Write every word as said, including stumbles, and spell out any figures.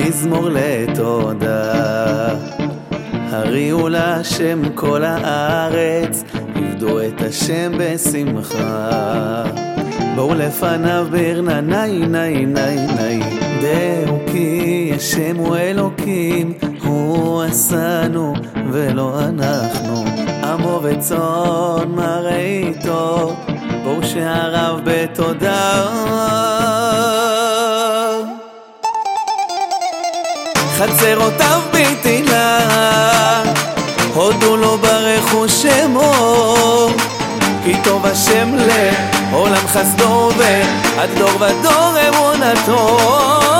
מזמור לתודה. הריעו להשם כל הארץ, עבדו את השם בשמחה. בואו לפניו ברנה נאי נאי נאי נאי. דעו כי השם הוא אלוקים, הוא עשנו ולא אנחנו. עמו וצאן מרעיתו, בואו שעריו בתודה. חצרותיו בתהילה, הודו לו ברכו שמו. כי טוב השם לעולם חסדו, ועד דור ודור אמונתו.